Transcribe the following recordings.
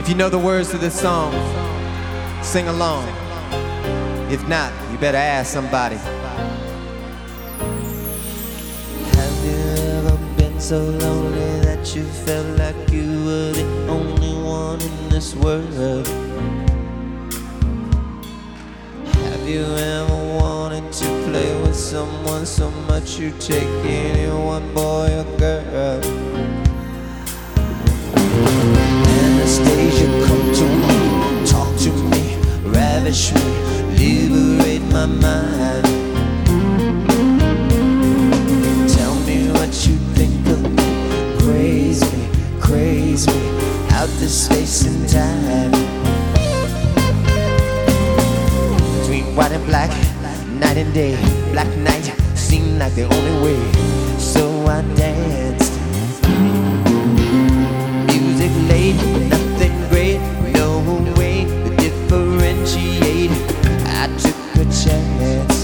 If you know the words to this song, sing along. If not, you better ask somebody. Have you ever been so lonely that you felt like you were the only one in this world? Have you ever wanted to play with someone so much you take anyone, boy or girl? Anastasia, come to me, talk to me, ravish me, liberate my mind. Tell me what you think of me, craze me, out this space and time. Between white and black, night and day, black night seemed like the only way, so I danced. Music late, nothing great, no way to differentiate. I took a chance.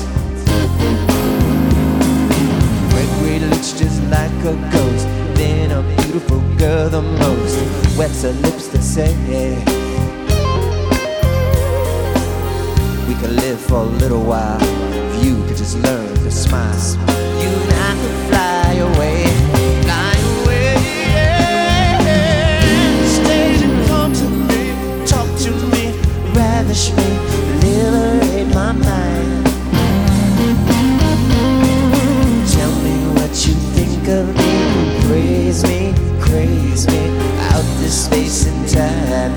Gregory looks just like a ghost, then a beautiful girl the most, wets her lips to say we could live for a little while if you could just learn to smile. You and I could fly away, fly away. Stay and come to me, talk to me, ravish me, liberate my mind. Tell me what you think of me, craze me, out this space and time.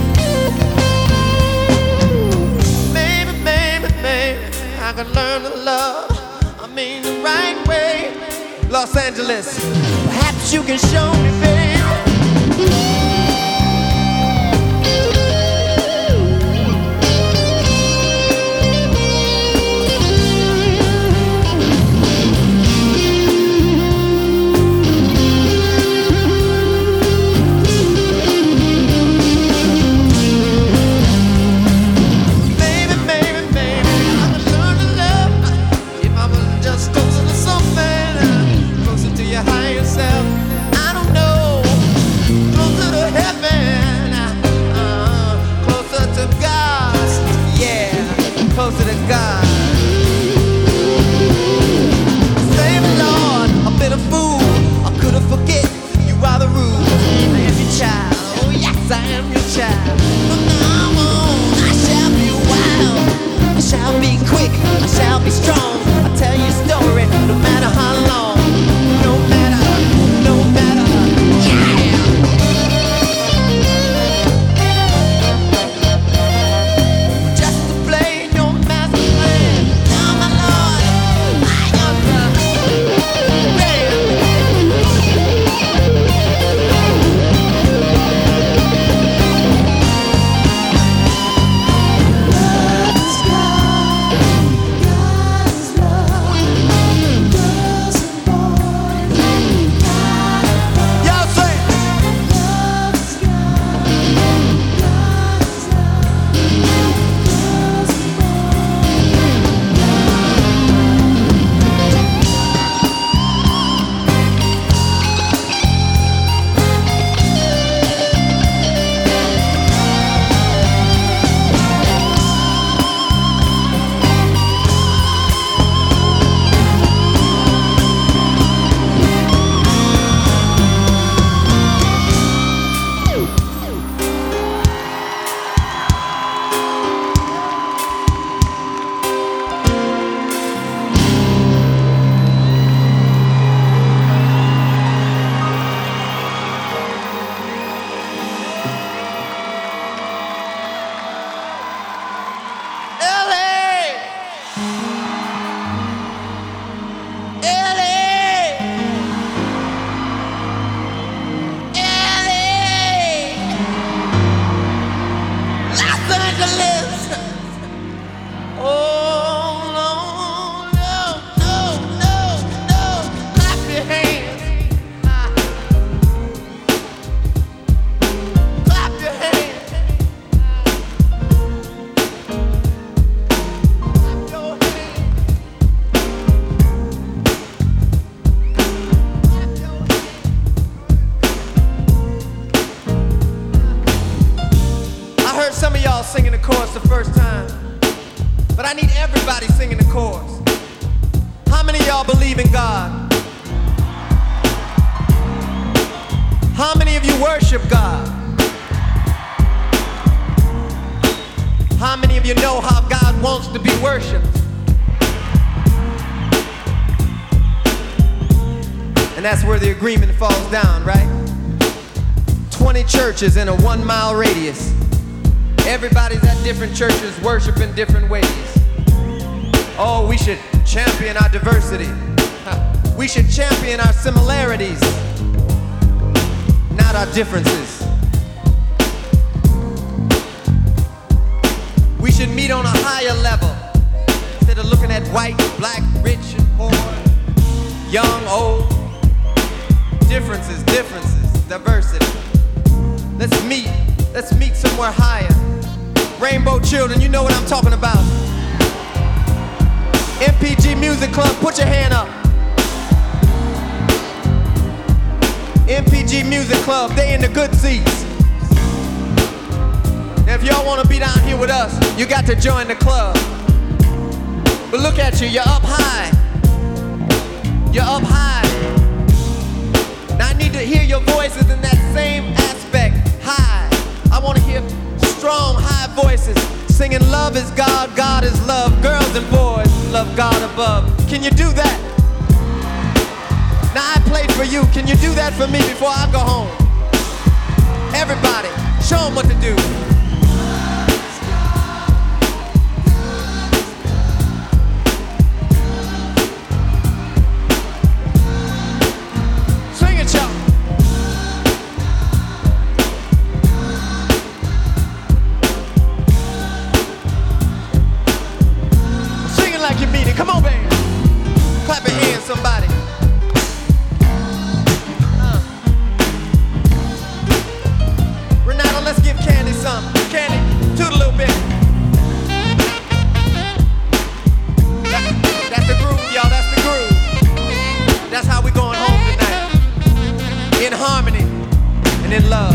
I can learn to love, I mean the right way. Los Angeles. Perhaps you can show me, baby. Closer to God. Save me, Lord, I've been a fool. I couldn't forget you are the rule. I am your child, oh yes, I am your child. From now on, I shall be wild. I shall be quick, I shall be strong. I'll tell you a story, no matter how long. No matter, yeah. need everybody singing the chorus. How many of y'all believe in God? How many of you worship God? How many of you know how God wants to be worshiped? And that's where the agreement falls down, right? 20 churches in a 1 mile radius. Everybody's at different churches worshiping different ways. Oh, we should champion our diversity. We should champion our similarities, not our differences. We should meet on a higher level instead of looking at white, black, rich, and poor, young, old. Differences, diversity. Let's meet somewhere higher. Rainbow children, you know what I'm talking about. MPG Music Club, put your hand up. MPG Music Club, they in the good seats. Now if y'all want to be down here with us, you got to join the club. But look at you, you're up high. You're up high. Now I need to hear your voices in that same aspect, high. I want to hear strong, high voices singing love is God, God is love. Girls and boys love God above. Can you do that? Now I played for you. Can you do that for me before I go home? Everybody, show them what to do. Come on, baby. Clap your hands, somebody. Renato, let's give Candy some. Candy, toot a little bit. That's the groove, y'all. That's the groove. That's how we going home tonight. In harmony and in love.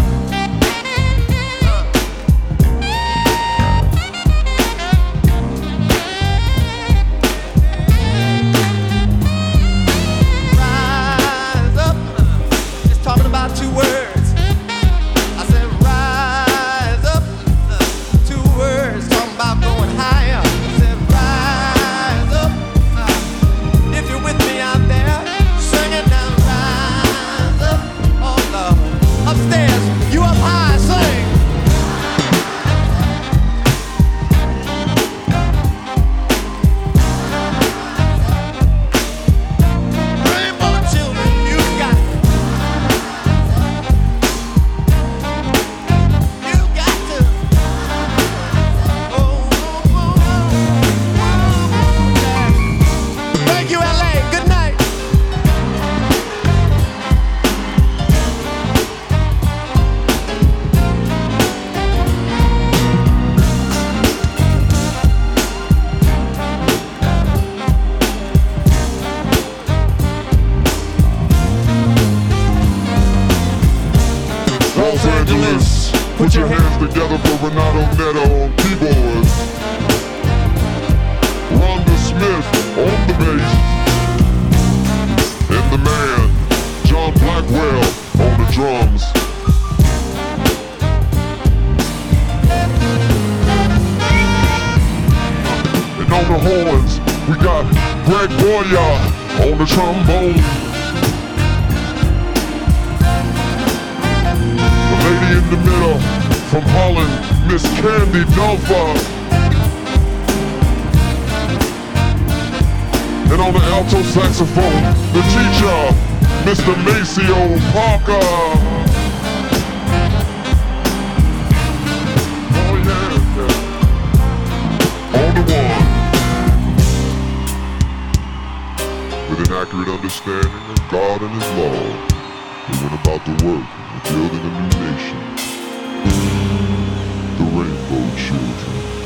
Two words. I said rise up. 2 words talking about going higher. I said rise up. If you're with me out there, sing it now. Rise up. Oh Lord. Upstairs, you up high, sing. Rainbow children, you got it. Los Angeles, put your hands together for Renato Neto on keyboards, Rhonda Smith on the bass, and the man, John Blackwell on the drums. And on the horns, we got Greg Boyer on the trombone. Lady in the middle, from Holland, Miss Candy Delpha. And on the alto saxophone, the teacher, Mr. Maceo Parker. Oh yeah, on the one. With an accurate understanding of God and His law, they went about the work of building a new nation, the Rainbow Children.